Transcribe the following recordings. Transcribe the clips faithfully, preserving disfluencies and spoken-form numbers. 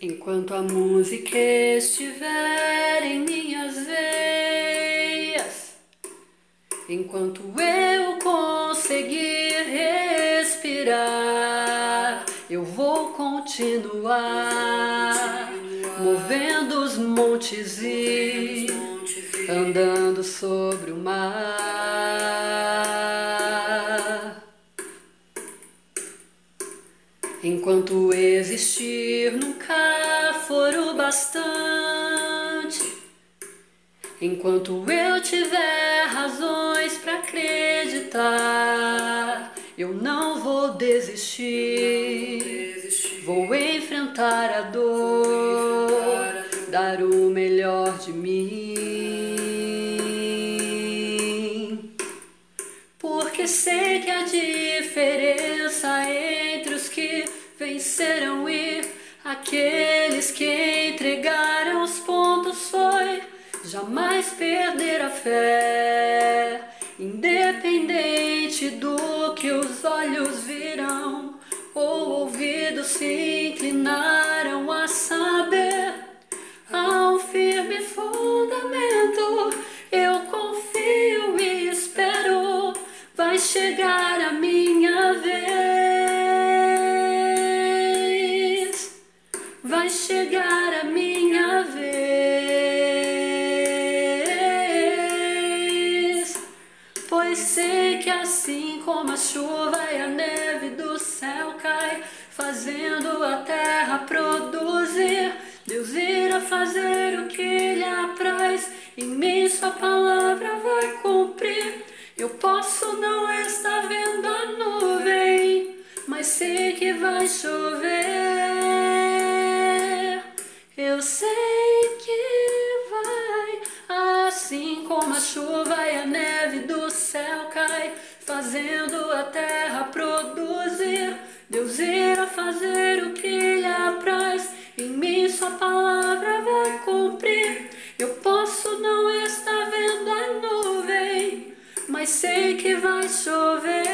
Enquanto a música estiver em minhas veias, enquanto eu conseguir respirar, eu vou continuar movendo os montes e andando sobre o mar. Enquanto existir nunca for o bastante, enquanto eu tiver razões para acreditar, eu não vou desistir, vou enfrentar a dor, dar o melhor de mim, porque sei que a diferença entre os que venceram e aqueles que entregaram os pontos foi jamais perder a fé, independente do que os olhos viram ou ouvidos se inclinaram a saber. Há um firme fundamento, eu confio e espero, vai chegar a minha vez, vai chegar a minha vez, pois sei que assim como a chuva e a neve do céu cai, fazendo a terra produzir, Deus irá fazer o que lhe apraz, em mim sua palavra vai cumprir. Eu posso não estar vendo a nuvem, mas sei que vai chover. Eu sei que vai, assim como a chuva e a neve do céu cai, fazendo a terra produzir, Deus irá fazer o que lhe apraz, em mim sua palavra vai cumprir. Eu posso não estar vendo a nuvem, mas sei que vai chover.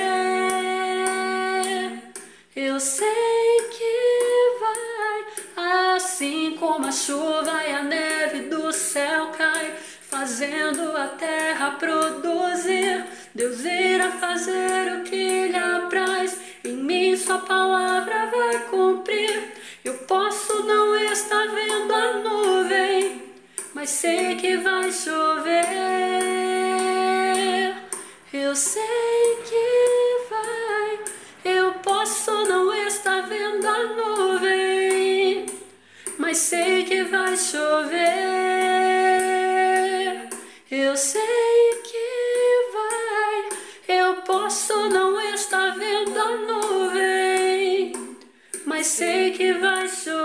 Eu sei que vai, assim como a chuva e a neve do céu cai, fazendo a terra produzir, Deus irá fazer o que lhe apraz, em mim sua palavra vai cumprir. Eu posso não estar vendo a nuvem, mas sei que vai chover. Eu sei que vai, eu posso não estar vendo a nuvem, mas sei que vai chover. Eu sei que vai, eu posso não estar vendo a nuvem, mas sei que vai chover.